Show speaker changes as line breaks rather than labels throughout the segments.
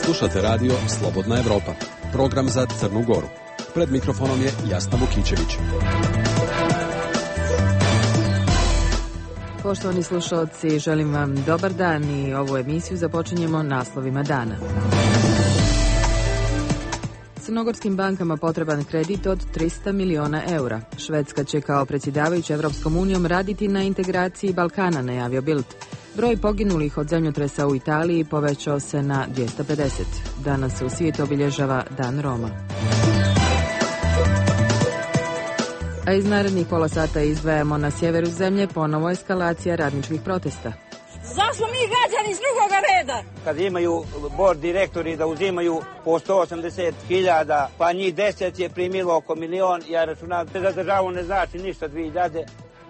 Slušate radio Slobodna Evropa, program za Crnu Goru. Pred mikrofonom je Jasna Vukićević.
Poštovani slušalci, želim vam dobar dan i ovu emisiju započinjemo naslovima dana. Crnogorskim bankama potreban kredit od 300 miliona eura. Švedska će kao predsjedavajuća Evropskom unijom raditi na integraciji Balkana, najavio Bild. Broj poginulih od zemljotresa u Italiji povećao se na 250. Danas se u svijetu obilježava Dan Roma. A iz narednih pola sata izdvajamo na sjeveru zemlje ponovo eskalacija radničkih protesta.
Zašto mi građani iz drugoga reda?
Kad imaju bord direktori da uzimaju po 180.000, pa njih 10 je primilo oko 1 milion, ja računam da za državu ne znači ništa 2000.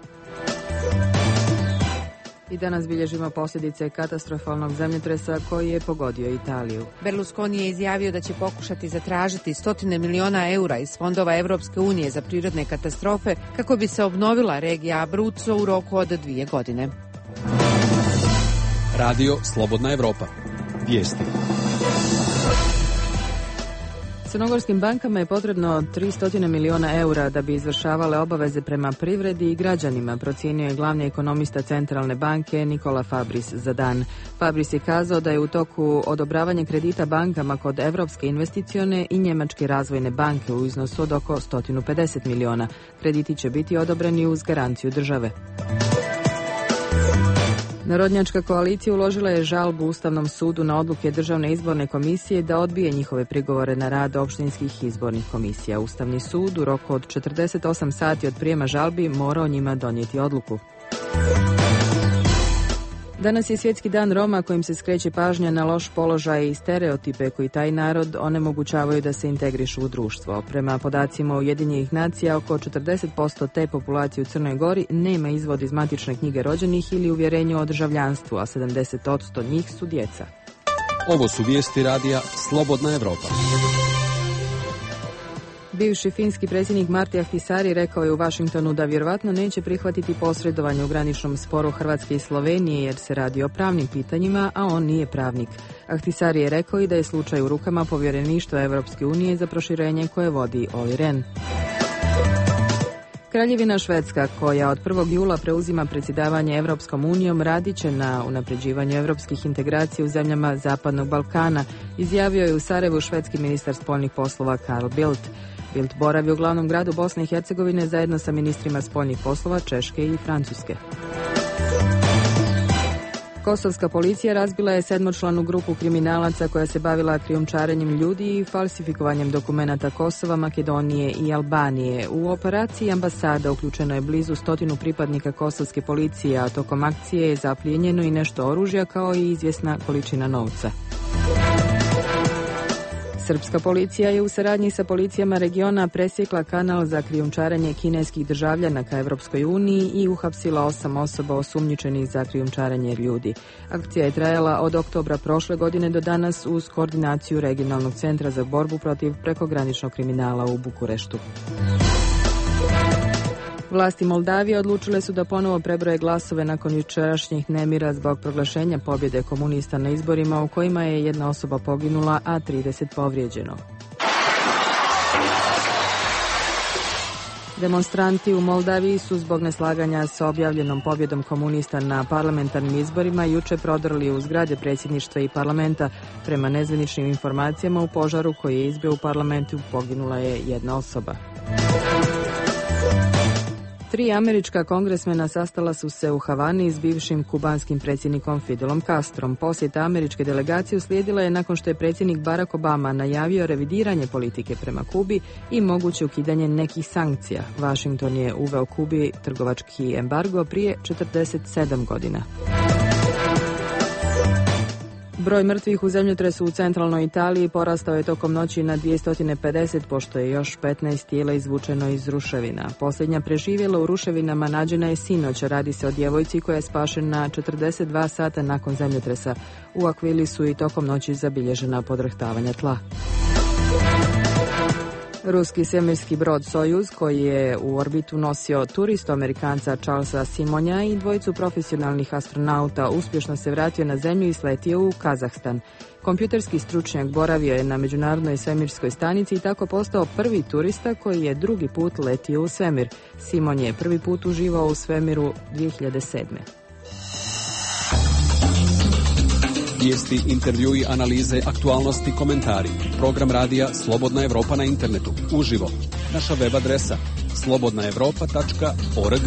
I danas bilježimo posljedice katastrofalnog zemljotresa koji je pogodio Italiju.
Berlusconi je izjavio da će pokušati zatražiti 100 miliona eura iz fondova Evropske unije za prirodne katastrofe kako bi se obnovila regija Abruzzo u roku od 2 godine.
Radio Slobodna Evropa. Vijesti.
Crnogorskim bankama je potrebno 300 miliona eura da bi izvršavale obaveze prema privredi i građanima, procijenio je glavni ekonomista Centralne banke Nikola Fabris za Dan. Fabris je kazao da je u toku odobravanje kredita bankama kod Evropske investicione i Njemačke razvojne banke u iznosu od oko 150 miliona. Krediti će biti odobreni uz garanciju države. Narodnjačka koalicija uložila je žalbu Ustavnom sudu na odluke Državne izborne komisije da odbije njihove prigovore na rad opštinskih izbornih komisija. Ustavni sud u roku od 48 sati od prijema žalbi mora o njima donijeti odluku. Danas je Svjetski dan Roma kojim se skreće pažnja na loš položaj i stereotipe koji taj narod onemogućavaju da se integrišu u društvo. Prema podacima Ujedinjenih nacija, oko 40% te populacije u Crnoj Gori nema izvod iz matične knjige rođenih ili uvjerenju o državljanstvu, a 70% njih su djeca.
Ovo su vijesti radija Slobodna Evropa.
Bivši finski predsjednik Martti Ahtisaari rekao je u Washingtonu da vjerovatno neće prihvatiti posredovanje u graničnom sporu Hrvatske i Slovenije jer se radi o pravnim pitanjima, a on nije pravnik. Ahtisaari je rekao i da je slučaj u rukama povjereništva Evropske unije za proširenje koje vodi Olli Rehn. Kraljevina Švedska, koja od 1. jula preuzima predsjedavanje Evropskom unijom, radit će na unapređivanju evropskih integracija u zemljama Zapadnog Balkana, izjavio je u Sarajevu švedski ministar spoljnih poslova Carl Bildt. Bildt boravi u glavnom gradu Bosne i Hercegovine zajedno sa ministrima spoljnih poslova Češke i Francuske. Kosovska policija razbila je 7-članu grupu kriminalaca koja se bavila krijumčarenjem ljudi i falsifikovanjem dokumenata Kosova, Makedonije i Albanije. U operaciji ambasada uključeno je blizu 100 pripadnika kosovske policije, a tokom akcije je zaplijenjeno i nešto oružja kao i izvjesna količina novca. Srpska policija je u saradnji sa policijama regiona presjekla kanal za krijumčarenje kineskih državljana ka Evropskoj uniji i uhapsila 8 osoba osumnjičenih za krijumčarenje ljudi. Akcija je trajala od oktobra prošle godine do danas uz koordinaciju Regionalnog centra za borbu protiv prekograničnog kriminala u Bukureštu. Vlasti Moldavije odlučile su da ponovo prebroje glasove nakon jučerašnjih nemira zbog proglašenja pobjede komunista na izborima u kojima je 1 osoba poginula, a 30 povrijeđeno. Demonstranti u Moldaviji su zbog neslaganja sa objavljenom pobjedom komunista na parlamentarnim izborima jučer prodrli u zgrade predsjedništva i parlamenta. Prema nezvaničnim informacijama u požaru koji je izbio u parlamentu poginula je 1 osoba. 3 američka kongresmena sastala su se u Havani s bivšim kubanskim predsjednikom Fidelom Castrom. Posjeta američke delegacije uslijedila je nakon što je predsjednik Barack Obama najavio revidiranje politike prema Kubi i moguće ukidanje nekih sankcija. Washington je uveo Kubi trgovački embargo prije 47 godina. Broj mrtvih u zemljotresu u centralnoj Italiji porastao je tokom noći na 250, pošto je još 15 tijela izvučeno iz ruševina. Posljednja preživjela u ruševinama nađena je sinoć. Radi se o djevojci koja je spašena 42 sata nakon zemljotresa. U Akvili su i tokom noći zabilježena podrhtavanja tla. Ruski svemirski brod Sojuz, koji je u orbitu nosio turistu Amerikanca Charlesa Simonja i dvojicu profesionalnih astronauta, uspješno se vratio na zemlju i sletio u Kazahstan. Kompjuterski stručnjak boravio je na Međunarodnoj svemirskoj stanici i tako postao prvi turista koji je drugi put letio u svemir. Simon je prvi put uživao u svemiru 2007.
Vijesti, intervjui, analize, aktualnosti, komentari. Program radija Slobodna Evropa na internetu. Uživo. Naša web adresa slobodnaevropa.org.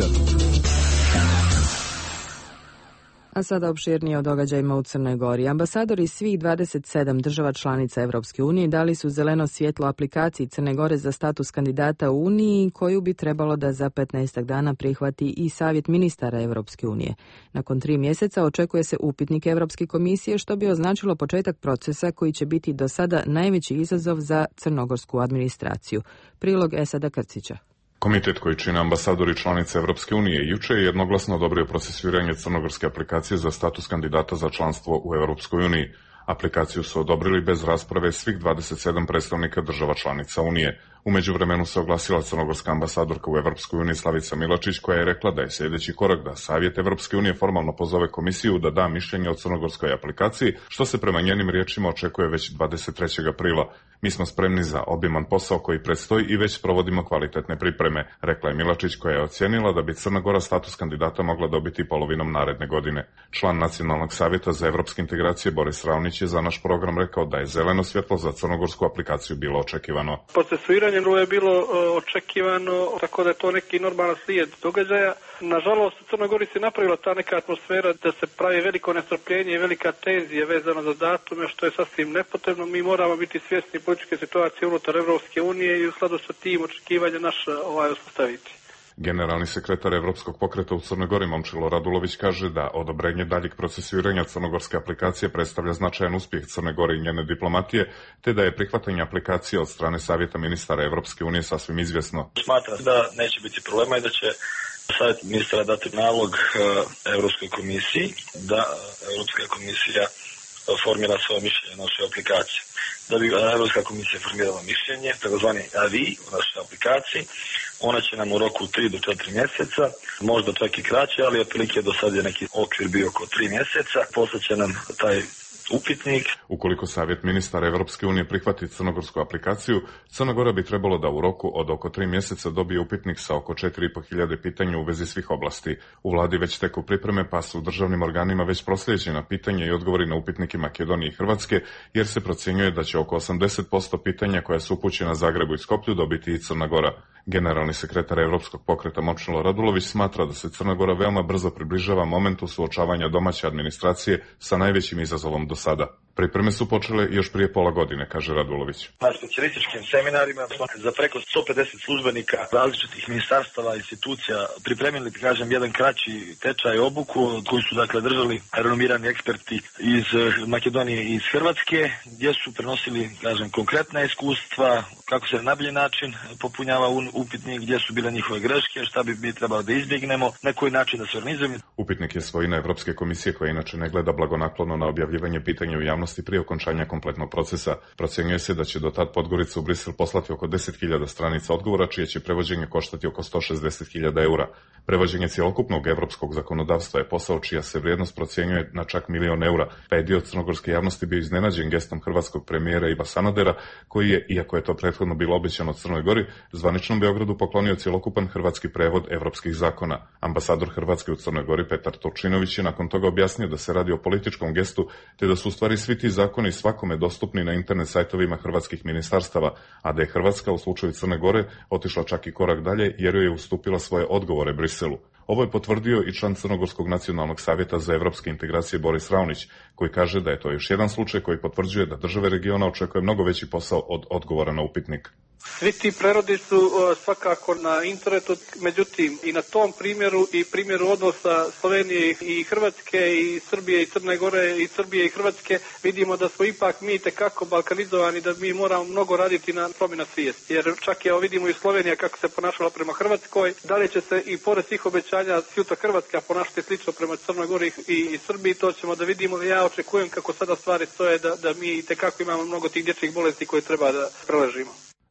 A sada opširnije o događajima u Crnoj Gori. Ambasadori svih 27 država članica Evropske unije dali su zeleno svjetlo aplikaciji Crne Gore za status kandidata u Uniji, koju bi trebalo da za 15 dana prihvati i Savjet ministara Evropske unije. Nakon 3 mjeseca očekuje se upitnik Evropske komisije, što bi označilo početak procesa koji će biti do sada najveći izazov za crnogorsku administraciju. Prilog Esada Krcića.
Komitet koji čine ambasadori članice Evropske unije juče je jednoglasno odobrio procesuiranje crnogorske aplikacije za status kandidata za članstvo u Evropskoj uniji. Aplikaciju su odobrili bez rasprave svih 27 predstavnika država članica Unije. U međuvremenu se oglasila crnogorska ambasadorka u Evropskoj uniji Slavica Milačić, koja je rekla da je sljedeći korak da Savjet Evropske unije formalno pozove komisiju da da mišljenje o crnogorskoj aplikaciji, što se prema njenim riječima očekuje već 23. aprila. Mi smo spremni za obiman posao koji predstoji i već provodimo kvalitetne pripreme, rekla je Milačić, koja je ocijenila da bi Crna Gora status kandidata mogla dobiti polovinom naredne godine. Član Nacionalnog savjeta za evropske integracije Boris Ravnić je za naš program rekao da je zeleno svjetlo za crnogorsku aplikaciju bilo očekivano.
Procesuiranje je bilo očekivano, tako da je to neki normalan slijed događaja. Nažalost, u Crnoj Gori se napravila ta neka atmosfera da se pravi veliko nestrpljenje i velika tenzija vezana za datume, što je sasvim nepotrebno. Mi moramo biti svjesni političke situacije unutar Evropske unije i u skladu sa tim očekivanja naša uspostaviti.
Generalni sekretar Evropskog pokreta u Crnoj Gori Momčilo Radulović kaže da odobrenje daljeg procesuiranja crnogorske aplikacije predstavlja značajan uspjeh Crne Gore i njene diplomatije, te da je prihvatanje aplikacije od strane Savjeta ministara Evropske unije sasvim izvjesno.
Smatram da neće biti problema i da će Savjet ministara dati nalog Evropskoj komisiji da Evropska komisija formira svoje mišljenje na našoj aplikaciji. Da bi Evropska komisija formirala mišljenje, takozvani AVI u našoj aplikaciji, ona će nam u roku 3 do 4 mjeseca, možda čak i kraće, ali otprilike do sad je neki okvir bio oko 3 mjeseca, poslaće nam taj upitnik.
Ukoliko Savjet ministara Evropske unije prihvati crnogorsku aplikaciju, Crna Gora bi trebalo da u roku od oko 3 mjeseca dobije upitnik sa oko 4.500 pitanja u vezi svih oblasti. U vladi već teku pripreme, pa su u državnim organima već proslijeđena pitanja i odgovori na upitnike Makedonije i Hrvatske, jer se procjenjuje da će oko 80% pitanja koja su upućena Zagrebu i Skoplju dobiti i Crna Gora. Generalni sekretar Evropskog pokreta Momčilo Radulović smatra da se Crna Gora veoma brzo približava momentu suočavanja domaće administracije sa najvećim izazovom do sada. Pripreme su počele još prije pola godine, kaže Radulović.
Na specijalističkim seminarima smo za preko 150 službenika različitih ministarstava i institucija pripremili, jedan kraći tečaj obuku koji su držali renomirani eksperti iz Makedonije i iz Hrvatske, gdje su prenosili, konkretna iskustva, kako se na najbolji način popunjava upitnik, gdje su bile njihove greške, šta bi mi trebalo da izbjegnemo, na koji način da se organizujemo.
Upitnik je svojina Evropske komisije, koja inače ne gleda blagonaklono na objavljivanje pitanja u javnosti prije okončanja kompletnog procesa. Procjenjuje se da će do tad Podgorica u Brisel poslati oko 10.000 stranica odgovora, čije će prevođenje koštati oko 160.000 eura. Prevođenje cjelokupnog evropskog zakonodavstva je posao čija se vrijednost procjenjuje na čak 1.000.000 eura, pa je dio crnogorske javnosti bio iznenađen gestom hrvatskog premijera Iva Sanadera, koji je, iako je to prethodno bilo obećano Crnoj Gori, zvaničnom Beogradu poklonio cjelokupan hrvatski prevod evropskih zakona. Ambasador Hrvatske u Crnoj Gori Petar Turčinović je nakon toga objasnio da se radi o političkom gestu, te da su u stvari svi ti zakoni svakome dostupni na internet sajtovima hrvatskih ministarstava, a da je Hrvatska u slučaju Crne Gore otišla čak i korak dalje jer joj je ustupila svoje odgovore Briselu. Ovo je potvrdio i član Crnogorskog nacionalnog savjeta za evropske integracije Boris Ravnić, koji kaže da je to još jedan slučaj koji potvrđuje da države regiona očekuje mnogo veći posao od odgovora na upitnik.
Svi ti prerodi su svakako na internetu, međutim i na tom primjeru i primjeru odnosa Slovenije i Hrvatske i Srbije i Crne Gore i Srbije i Hrvatske vidimo da smo ipak mi tekako balkanizovani, da mi moramo mnogo raditi na promjena svijesti. Jer čak vidimo i Slovenija kako se ponašala prema Hrvatskoj, da li će se i pored svih obećanja Sjuta Hrvatska ponašati slično prema Crnoj Gori i Srbiji, to ćemo da vidimo. Ja očekujem kako sada stvari stoje da mi tekako imamo mnogo tih dječjih bolesti koje treba da preležimo.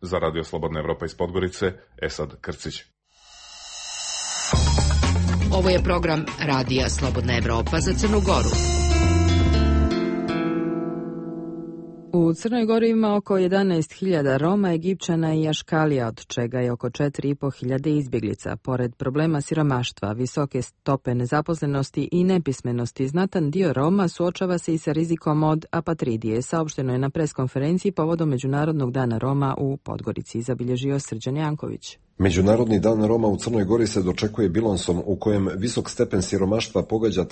Za Radio Slobodna Evropa iz Podgorice, Esad Krcić.
Ovo je program Radija Slobodna Evropa za Crnu Goru.
U Crnoj Gori ima oko 11.000 Roma, Egipćana i Aškalija, od čega je oko 4.500 izbjeglica. Pored problema siromaštva, visoke stope nezaposlenosti i nepismenosti, znatan dio Roma suočava se i sa rizikom od apatridije, saopšteno je na preskonferenciji povodom Međunarodnog dana Roma u Podgorici, zabilježio Srđan Janković.
Međunarodni dan Roma u Crnoj Gori se dočekuje bilansom u kojem visok stepen siromaštva pogađa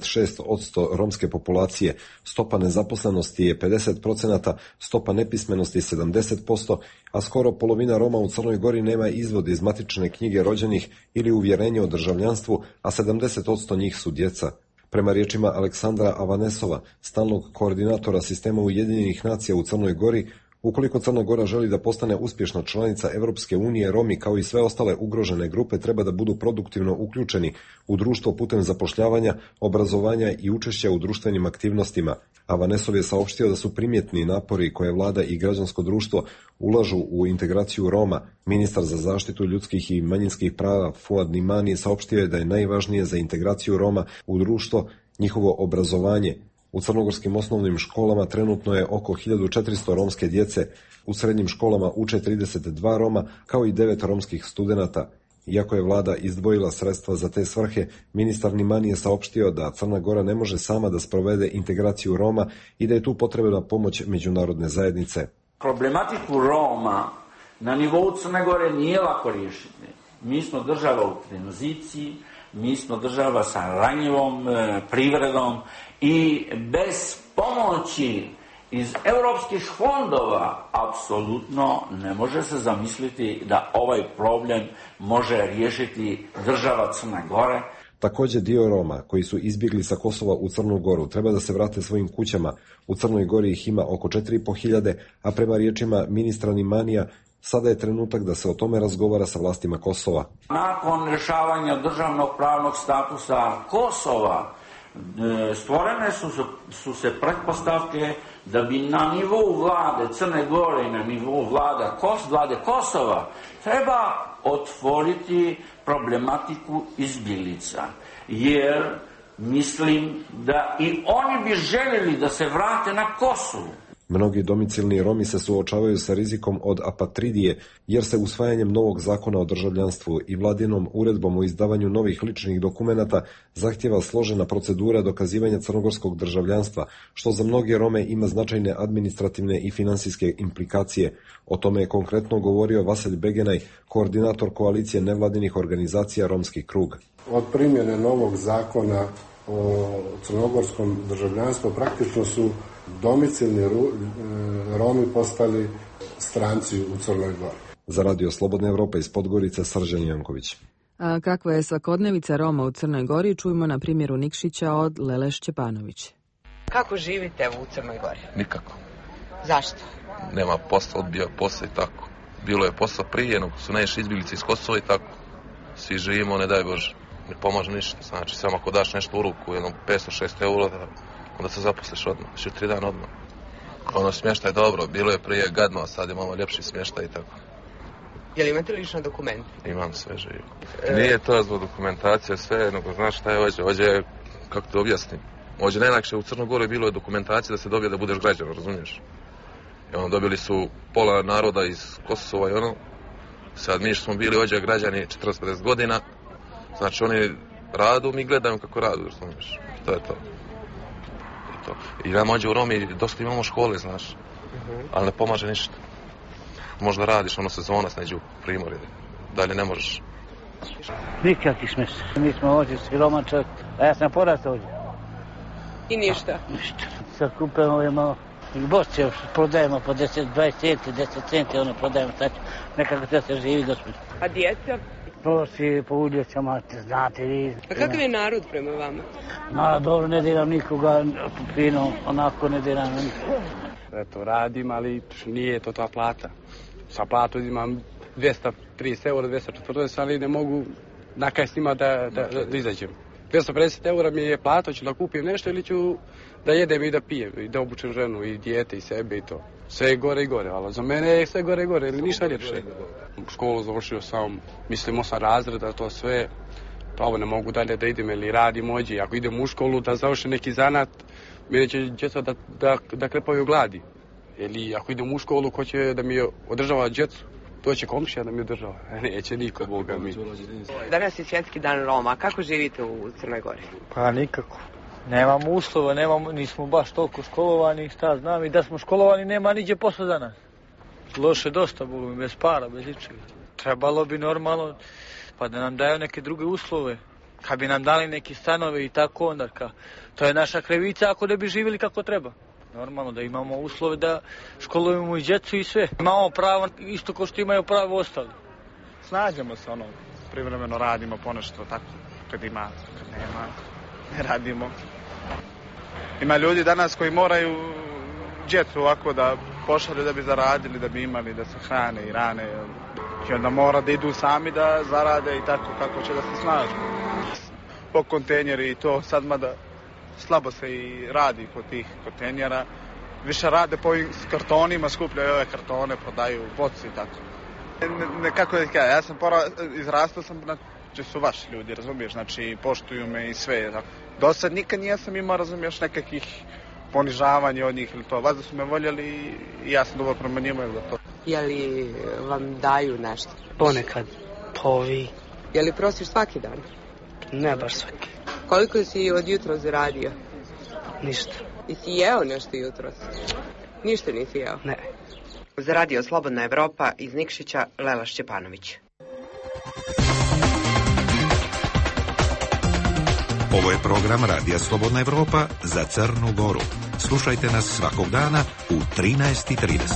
36% romske populacije, stopa nezaposlenosti je 50%, stopa nepismenosti 70%, a skoro polovina Roma u Crnoj Gori nema izvod iz matične knjige rođenih ili uvjerenje o državljanstvu, a 70% njih su djeca. Prema riječima Aleksandra Avanesova, stalnog koordinatora sistema Ujedinjenih nacija u Crnoj Gori, ukoliko Crna Gora želi da postane uspješna članica Europske unije, Romi kao i sve ostale ugrožene grupe treba da budu produktivno uključeni u društvo putem zapošljavanja, obrazovanja i učešća u društvenim aktivnostima. Avanesov je saopštio da su primjetni napori koje vlada i građansko društvo ulažu u integraciju Roma. Ministar za zaštitu ljudskih i manjinskih prava Fuad Nimani saopštio je da je najvažnije za integraciju Roma u društvo njihovo obrazovanje. U crnogorskim osnovnim školama trenutno je oko 1400 romske djece, u srednjim školama uče 32 Roma, kao i 9 romskih studenata. Iako je vlada izdvojila sredstva za te svrhe, ministar Nimani je saopštio da Crna Gora ne može sama da sprovede integraciju Roma i da je tu potrebna pomoć međunarodne zajednice.
Problematiku Roma na nivou Crne Gore nije lako riješiti. Mi smo država u tranziciji, mi smo država sa ranjivom privredom i bez pomoći iz europskih fondova apsolutno ne može se zamisliti da ovaj problem može riješiti država Crne Gore.
Također dio Roma koji su izbjegli sa Kosova u Crnu Goru treba da se vrate svojim kućama. U Crnoj Gori ih ima oko 4.500, a prema riječima ministra Nimanija sada je trenutak da se o tome razgovara sa vlastima Kosova.
Nakon rješavanja državnog pravnog statusa Kosova stvorene su se pretpostavke da bi na nivou vlade Crne Gore i na nivou vlade Kosova treba otvoriti problematiku izbjeglica. Jer mislim da i oni bi željeli da se vrate na Kosovo.
Mnogi domicilni Romi se suočavaju sa rizikom od apatridije, jer se usvajanjem novog zakona o državljanstvu i vladinom uredbom o izdavanju novih ličnih dokumenata zahtjeva složena procedura dokazivanja crnogorskog državljanstva, što za mnoge Rome ima značajne administrativne i finansijske implikacije. O tome je konkretno govorio Vaselj Begenaj, koordinator koalicije nevladinih organizacija Romski krug.
Od primjene novog zakona o crnogorskom državljanstvu praktično su domicilni Romi postali stranci u Crnoj Gori.
Za Radio Slobodna Evropa iz Podgorice, Srđan Janković.
A kakva je svakodnevica Roma u Crnoj Gori, čujemo na primjeru Nikšića od Lele Šćepanović.
Kako živite u Crnoj Gori?
Nikako.
Zašto?
Nema posla, odbija posla i tako. Bilo je posla prije, nego su najviše izbjeglice iz Kosova i tako. Svi živimo, ne daj Bože. Ne pomaže ništa, znači samo ako daš nešto u ruku, jednom 500-600 eura, onda se zaposliš odmah, još 3 dana odmah. Ono smještaj je dobro, bilo je prije gadno, a sad je malo ljepši smještaj i tako.
Jel imate lično dokumente?
Imam sve živo. Nije to zbog dokumentacije sve, nego znaš šta je ovdje. Ovdje je, kako te objasnim, ovdje najlakše u Crnoj Gori bilo je dokumentacija da se dobije da budeš građan, razumiješ? I ono, dobili su pola naroda iz Kosova i ono. Sad mi smo bili ovdje građani 40-50 godina, znači oni radu, mi gledamo kako radu, razumiješ? To je to. I nam ovdje u Romi dosta imamo škole, znaš, ali ne pomaže ništa. Možda radiš ono sezona, neđe u Primorje, dalje ne možeš.
Nikakvi smještaj. Mi smo ovdje siromačak, a ja sam porastao ovdje.
I ništa?
Ništa. Sad kupujemo malo i bošće, prodajemo po 10-20 centi, 10 centi, ono prodajemo, sad nekako da se živi dospred.
A djeca?
Prosi po ulicama, znate vi.
A kakav je narod prema vama?
Dobro, ne diram nikoga, fino, onako ne diram nikoga.
Eto, radim, ali nije to ta plata. Sa platu imam 230 eura, 240, ali ne mogu nakaj s njima da izađem. 250 eura mi je plata, hoću da kupim nešto ili ću da jedem i da pijem i da obučem ženu i dijete i sebe i to. Sve je gore i gore, ali za mene je sve gore i gore ili ništa ljepše. U školu završio sam, mislim, 8 razreda, to sve. Pravo ne mogu dalje da idem ili radim ođe. Ako idem u školu da završim neki zanat, mene će djeca da krepaju gladi. Ili ako idem u školu, ko će da mi održava djecu? To će komšija da mi održava. Neće niko, Boga mi.
Danas je svjetski dan Roma. Kako živite u Crnoj Gori?
Pa nikako. Nemamo uslova, nismo baš toliko školovani, šta znam. I da smo školovani, nema niđe posla za nas. Loše dosta, Boga mi, bez para, bez ničega. Trebalo bi normalno, pa da nam daju neke druge uslove. Kad bi nam dali neki stanove i tako onda. To je naša krivica ako ne bi živjeli kako treba. Normalno da imamo uslove da školujemo i djecu i sve. Imamo pravo isto kao što imaju pravo ostali.
Snađemo se, privremeno radimo ponešto tako, kad ima, kad nema, ne radimo. Ima ljudi danas koji moraju djecu ovako da pošalju da bi zaradili, da bi imali, da se hrane i rane. I onda mora da idu sami da zarade i tako kako će da se snažu. Po kontejnjeri i to sad mada slabo se i radi kod tih kontejnjera. Više rade po ovim kartonima, skupljaju ove kartone, prodaju boci i tako. Kako da kažem, ja sam izrastao sam, znači su vaši ljudi, razumiješ, znači poštuju me i sve. Do sad nikad nisam imao, razumiješ, nekakvih ponižavanja od njih ili to. Vas da su me voljeli i ja sam dobro prema njima ili da to.
Je li vam daju nešto?
Ponekad, povi.
Je li prosiš svaki dan?
Ne baš svaki.
Koliko si od jutro zaradio?
Ništa.
I si jeo nešto jutros? Ništa nisi jeo?
Ne.
Za Radio Slobodna Evropa iz Nikšića, Lela Šćepanović.
Ovo je program Radija Slobodna Evropa za Crnu Goru. Slušajte nas svakog dana u 13:30.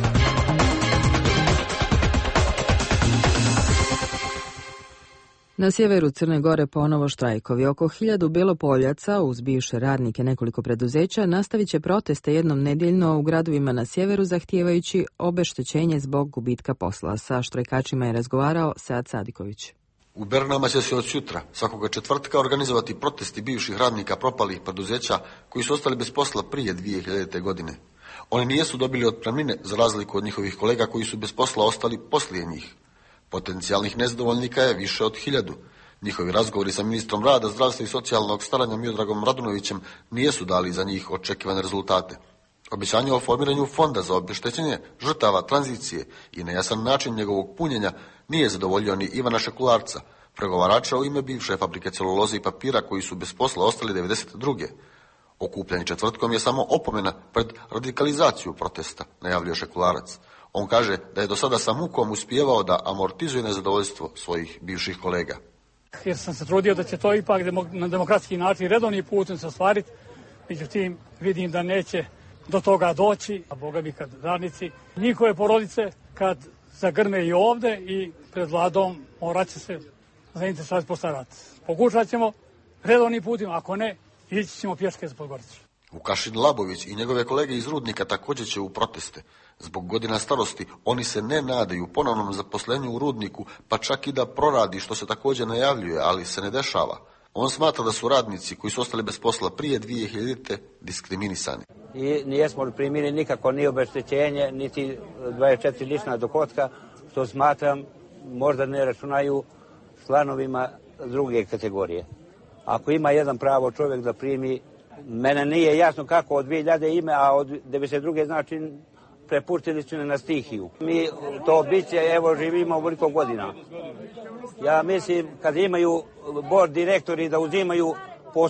Na sjeveru Crne Gore ponovo štrajkovi. Oko 1000 Belopoljaca, uz bivše radnike nekoliko preduzeća, nastavit će proteste jednom nedjeljno u gradovima na sjeveru zahtijevajući obeštećenje zbog gubitka posla. Sa štrajkačima je razgovarao Sead Sadiković.
U Bernama će se od sutra, svakoga četvrtka, organizovati protesti bivših radnika propalih preduzeća koji su ostali bez posla prije 2000. godine. Oni nijesu dobili otpremnine za razliku od njihovih kolega koji su bez posla ostali poslije njih. Potencijalnih nezadovoljnika je više od 1000. Njihovi razgovori sa ministrom rada, zdravstva i socijalnog staranja Miodragom Radunovićem nijesu dali za njih očekivane rezultate. Obećanje o formiranju fonda za obeštećenje žrtava tranzicije i nejasan način njegovog punjenja nije zadovoljio ni Ivana Šekularca, pregovarača u ime bivše fabrike celuloze i papira koji su bez posla ostali 92. Okupljanje četvrtkom je samo opomena pred radikalizaciju protesta, najavljuje Šekularac. On kaže da je do sada sa mukom uspijevao da amortizuje nezadovoljstvo svojih bivših kolega.
Jer sam se trudio da će to ipak na demokratski način redovni putem se ostvariti, međutim vidim da neće do toga doći, a Boga mi kad radnici, njihove porodice kad zagrme i ovde i pred vladom morat će se zainteresovati postarati. Pokušat ćemo redovnim putem, ako ne, ići ćemo pješke za Podgoricu.
Vukašin Labović i njegove kolege iz Rudnika također će u proteste. Zbog godina starosti oni se ne nadaju ponovnom zaposlenju u Rudniku, pa čak i da proradi, što se također najavljuje, ali se ne dešava. On smatra da su radnici koji su ostali bez posla prije 2000. diskriminisani.
I nijesmo primili nikako ni obeštećenje, niti 24 lična dohotka, što smatram možda ne računaju članovima druge kategorije. Ako ima jedan pravo čovjek da primi, mene nije jasno kako od 2000 ime, a od 92. znači prepustili su na stihiju. Mi to biće, evo, živimo ovoliko godina. Ja mislim, kad imaju board direktori da uzimaju po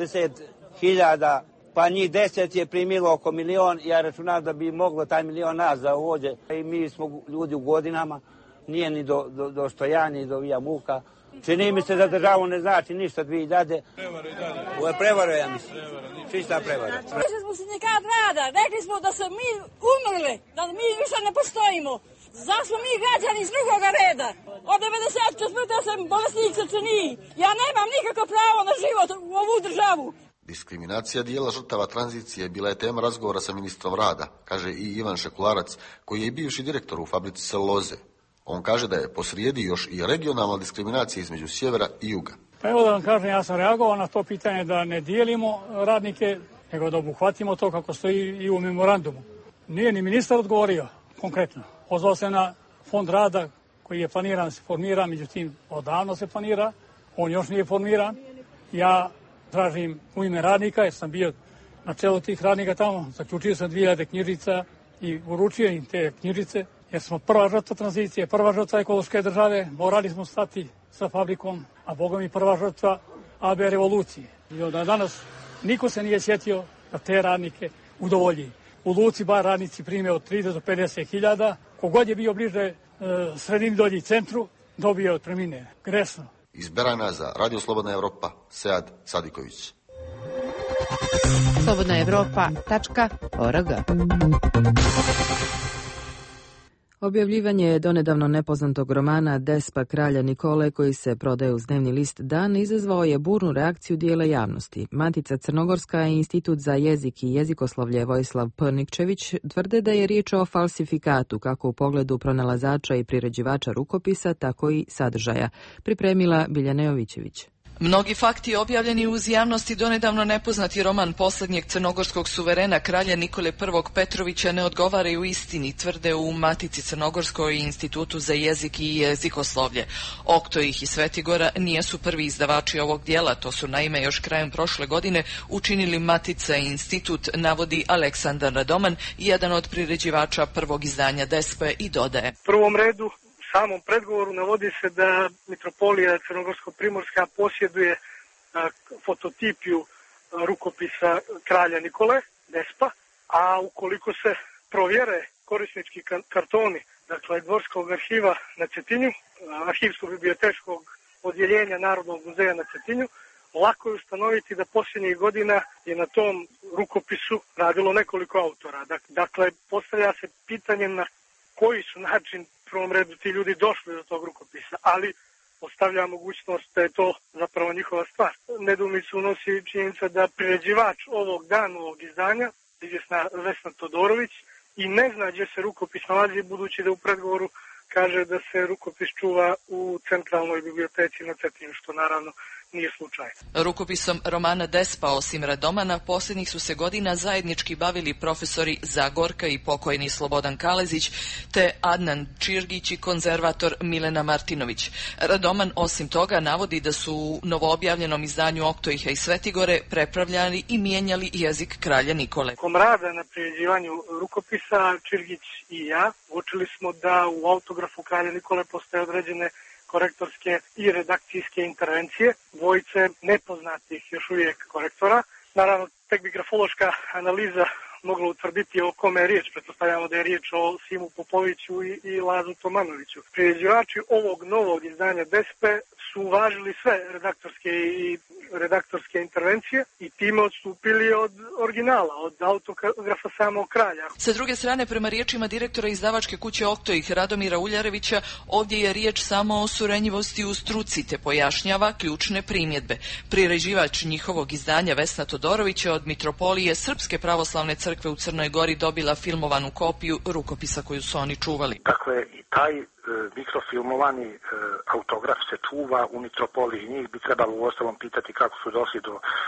180.000, pa njih 10 je primilo oko 1 milion, ja računam da bi moglo taj 1 milion nas da uvođe. I mi smo ljudi u godinama, nije ni do stojanja, ni do vija muka. Čini mi se da državu ne znači ništa 2000. Ovo je prevara, ja mislim. Čista prevara.
Mi smo sindikat rada, rekli smo da smo mi umrli, da mi više ne postojimo. Zato smo mi građani iz drugoga reda. Od 94. sam bolesnik srčaniji. Ja nemam nikakvo pravo na život u ovu državu.
Diskriminacija dijela žrtava tranzicije bila je tema razgovora sa ministrom rada, kaže i Ivan Šekularac, koji je i bivši direktor u fabrici celuloze. On kaže da je posrijedi još i regionalna diskriminacija između sjevera i juga.
Pa evo da vam kažem, ja sam reagovao na to pitanje da ne dijelimo radnike, nego da obuhvatimo to kako stoji i u memorandumu. Nije ni ministar odgovorio konkretno. Pozvao se na fond rada koji je planiran, se formira, međutim odavno se planira, on još nije formiran. Ja tražim u ime radnika, jer sam bio na čelu tih radnika tamo, zaključio sam 2000 knjižica i uručio im te knjižice, jer smo prva žrtva tranzicije, prva žrtva ekološke države, morali smo stati sa fabrikom, a Boga mi prva žrtva AB revolucije. I od danas niko se nije sjetio da te radnike udovolji. U Luci bar radnici prime od 30 do 50 hiljada, kogod je bio bliže sredini dolji centru, dobio otpremnine. Gresno.
Iz Berana za Radio Slobodna Evropa, Sead Sadiković.
slobodnaevropa.org.
Objavljivanje donedavno nepoznatog romana Despa kralja Nikole, koji se prodaje uz dnevni list Dan, izazvao je burnu reakciju dijela javnosti. Matica Crnogorska i Institut za jezik i jezikoslovlje Vojislav Prnikčević tvrde da je riječ o falsifikatu, kako u pogledu pronalazača i priređivača rukopisa, tako i sadržaja. Pripremila Biljana Jovićević.
Mnogi fakti objavljeni uz javnosti donedavno nepoznati roman posljednjeg crnogorskog suverena kralja Nikole I Petrovića ne odgovaraju istini, tvrde u Matici Crnogorskoj i Institutu za jezik i jezikoslovlje. Oktojih i Svetigora nijesu prvi izdavači ovog dijela, to su naime još krajem prošle godine učinili Matica i Institut, navodi Aleksandar Radoman, jedan od priređivača prvog izdanja Despe, i dodaje.
U prvom redu samom predgovoru navodi se da Mitropolija Crnogorsko-Primorska posjeduje fototipiju rukopisa kralja Nikole, Despa, a ukoliko se provjere korisnički kartoni, dakle Dvorskog arhiva na Cetinju, arhivsko-bibliotečkog odjeljenja Narodnog muzeja na Cetinju, lako je ustanoviti da posljednjih godina je na tom rukopisu radilo nekoliko autora. Dakle, postavlja se pitanje na koji su način u prvom redu ti ljudi došli do tog rukopisa, ali ostavlja mogućnost da je to zapravo njihova stvar. Nedoumicu unosi činjenica da priređivač ovog dana, ovog izdanja, izvjesna Vesna Todorović, i ne zna gdje se rukopis nalazi, budući da u predgovoru kaže da se rukopis čuva u centralnoj biblioteci na Cetinju, što naravno nije slučaj.
Rukopisom romana Despa, osim Radomana, posljednjih su se godina zajednički bavili profesori Zagorka i pokojni Slobodan Kalezić, te Adnan Čirgić i konzervator Milena Martinović. Radoman osim toga navodi da su u novoobjavljenom izdanju Oktojiha i Svetigore prepravljali i mijenjali jezik kralja Nikole.
Kom rada na priređivanju rukopisa, Čirgić i ja uočili smo da u autografu kralja Nikole postoje određene korektorske i redakcijske intervencije, dvojice nepoznatih još uvijek korektora. Naravno, tek bi grafološka analiza mogla utvrditi o kome je riječ. Pretpostavljamo da je riječ o Simu Popoviću i Lazu Tomanoviću. Priređivači ovog novog izdanja Despe su uvažili sve redaktorske intervencije i time odstupili od originala, od autografa samog kralja.
Sa druge strane, prema riječima direktora izdavačke kuće Oktojih Radomira Uljarevića, ovdje je riječ samo o surenjivosti u struci, te pojašnjava ključne primjedbe. Priređivač njihovog izdanja Vesna Todorović je od Mitropolije Srpske pravoslavne crkve u Crnoj Gori dobila filmovanu kopiju rukopisa koju su oni čuvali.
Dakle, i taj mikrofilmovani autograf se čuva u Mitropoliji. Njih bi trebalo uostalom pitati kako su došli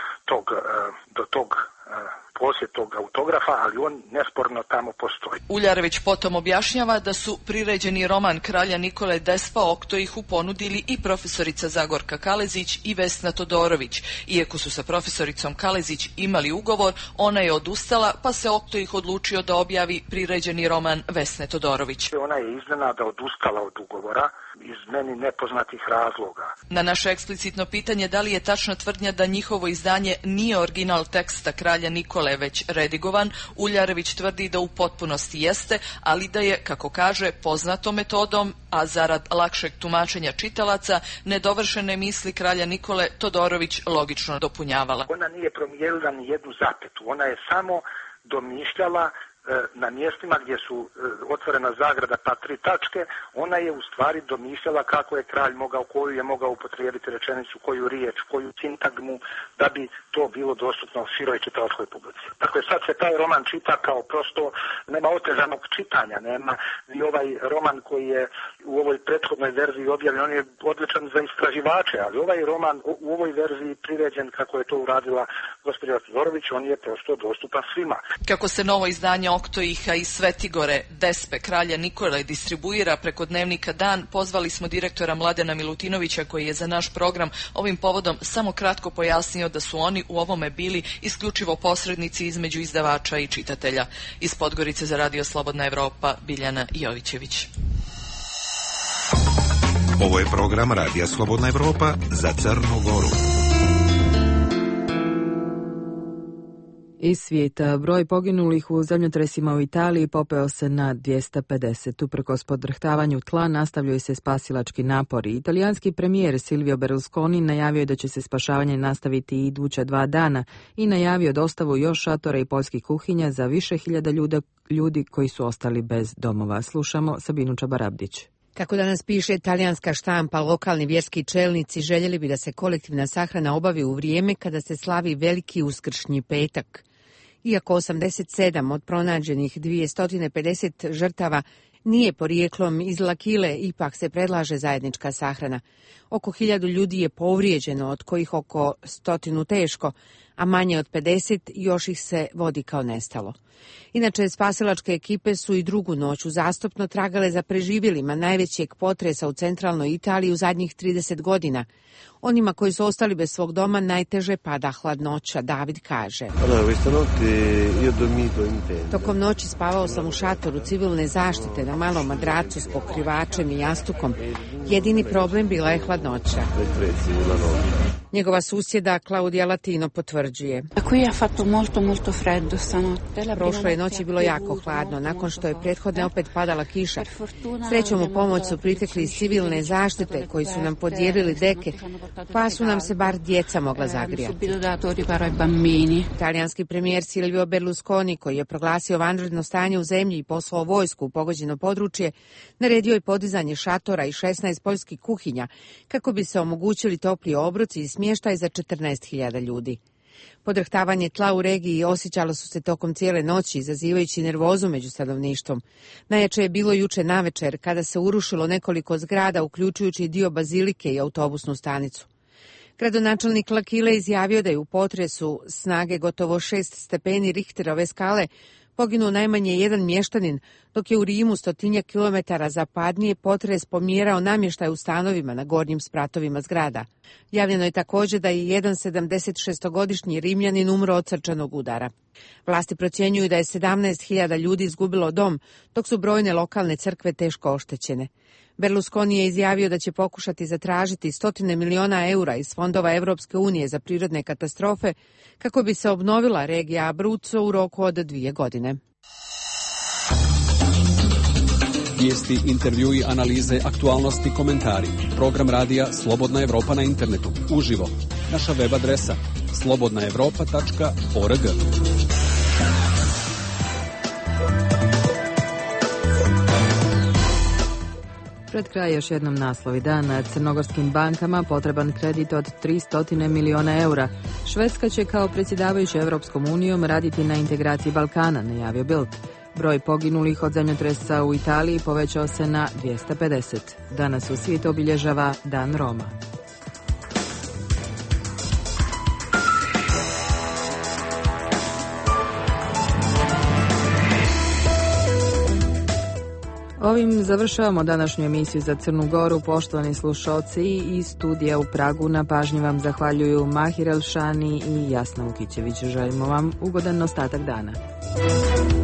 do tog posjed tog autografa, ali on nesporno tamo postoji.
Uljarević potom objašnjava da su priređeni roman kralja Nikole Despa Oktojihu ponudili i profesorica Zagorka Kalezić i Vesna Todorović. Iako su sa profesoricom Kalezić imali ugovor, ona je odustala, pa se Oktojih odlučio da objavi priređeni roman Vesne Todorović.
Ona je iznenada odustala od ugovora iz meni nepoznatih razloga.
Na naše eksplicitno pitanje da li je tačna tvrdnja da njihovo izdanje nije original teksta kralja Nikole već redigovan, Uljarević tvrdi da u potpunosti jeste, ali da je, kako kaže, poznatom metodom, a zarad lakšeg tumačenja čitalaca, nedovršene misli kralja Nikole Todorović logično dopunjavala.
Ona nije promijenila ni jednu zapetu, ona je samo domišljala na mjestima gdje su otvorena zagrada pa 3 tačke, ona je u stvari domišljala kako je kralj mogao, koju je mogao upotrijebiti rečenicu, koju riječ, koju sintagmu, da bi to bilo dostupno široj čitalačkoj publici. Dakle, sad se taj roman čita kao prosto, nema otežanog čitanja, nema ni ovaj roman koji je u ovoj prethodnoj verziji objavljen, on je odličan za istraživače, ali ovaj roman u ovoj verziji priređen kako je to uradila gospođa Todorović, on je prosto dostupan svima.
Kako se novo izdanje Oktoiha iz Svetigore, Despe, kralja Nikole, distribuira preko dnevnika Dan, pozvali smo direktora Mladena Milutinovića, koji je za naš program ovim povodom samo kratko pojasnio da su oni u ovome bili isključivo posrednici između izdavača i čitatelja. Iz Podgorice za Radio Slobodna Evropa, Biljana Jovićević.
Ovo je program Radija Slobodna Evropa za Crnu Goru.
Iz svijeta broj poginulih u zemljotresima u Italiji popeo se na 250. Uprkos podrhtavanju tla nastavljaju se spasilački napori. Italijanski premijer Silvio Berlusconi najavio je da će se spašavanje nastaviti i iduća 2 dana i najavio dostavu još šatora i poljskih kuhinja za više hiljada ljudi koji su ostali bez domova. Slušamo Sabinu Čabarabdić.
Kako danas piše talijanska štampa, lokalni vjerski čelnici željeli bi da se kolektivna sahrana obavi u vrijeme kada se slavi veliki uskršnji petak. Iako 87 od pronađenih 250 žrtava nije porijeklom iz L'Aquile, ipak se predlaže zajednička sahrana. Oko 1000 ljudi je povrijeđeno, od kojih oko 100 teško, a manje od 50 još ih se vodi kao nestalo. Inače, spasilačke ekipe su i drugu noć uzastopno tragale za preživjelima najvećeg potresa u centralnoj Italiji u zadnjih 30 godina. Onima koji su ostali bez svog doma najteže pada hladnoća, David kaže. Tokom noći spavao sam u šatoru civilne zaštite na malom madracu s pokrivačem i jastukom. Jedini problem bila je hladnoća. Njegova susjeda Claudia Latino potvrđuje. Prošle noći bilo jako hladno, nakon što je prethodne opet padala kiša. Srećom u pomoć su pritekli iz civilne zaštite koji su nam podijelili deke, pa su nam se bar djeca mogla zagrijati. Italijanski premijer Silvio Berlusconi, koji je proglasio vanredno stanje u zemlji i poslao vojsku u pogođeno područje, naredio je podizanje šatora i 16 poljskih kuhinja kako bi se omogućili topli obroci i smještaj za 14.000 ljudi. Podrhtavanje tla u regiji osjećalo su se tokom cijele noći, izazivajući nervozu među stanovništvom. Najjače je bilo juče navečer, kada se urušilo nekoliko zgrada, uključujući dio bazilike i autobusnu stanicu. Gradonačelnik L'Aquile izjavio da je u potresu snage gotovo 6 stepeni Richterove skale poginuo najmanje jedan mještanin, dok je u Rimu 100 kilometara zapadnije potres pomjerao namještaj u stanovima na gornjim spratovima zgrada. Javljeno je također da je jedan 76-godišnji Rimljanin umro od srčanog udara. Vlasti procjenjuju da je 17.000 ljudi izgubilo dom, dok su brojne lokalne crkve teško oštećene. Berlusconi je izjavio da će pokušati zatražiti 100 miliona eura iz fondova Europske unije za prirodne katastrofe kako bi se obnovila regija Abruzzo u roku od 2 godine.
Vijesti, intervjui, analize, aktualnosti, komentari. Program radija Slobodna Evropa na internetu. Uživo. Naša web adresa slobodnaevropa.org.
Pred kraj još jednom naslovi dana. Crnogorskim bankama potreban kredit od 300 miliona eura. Švedska će kao predsjedavajuća Europskom unijom raditi na integraciji Balkana, najavio Bild. Broj poginulih od zemljotresa u Italiji povećao se na 250. Danas u svijetu obilježava Dan Roma. Ovim završavamo današnju emisiju za Crnu Goru. Poštovani slušalci, iz studija u Pragu na pažnji vam zahvaljuju Mahir Elšani i Jasna Vukićević. Želimo vam ugodan ostatak dana.